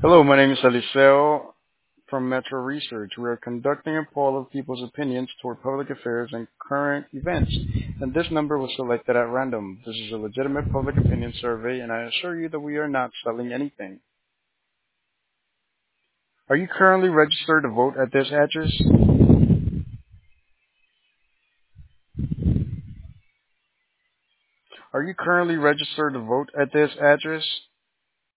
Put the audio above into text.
Hello, my name is Eliseo from Metro Research. We are conducting a poll of people's opinions toward public affairs and current events, and this number was selected at random. This is a legitimate public opinion survey, and I assure you that we are not selling anything. Are you currently registered to vote at this address? Are you currently registered to vote at this address?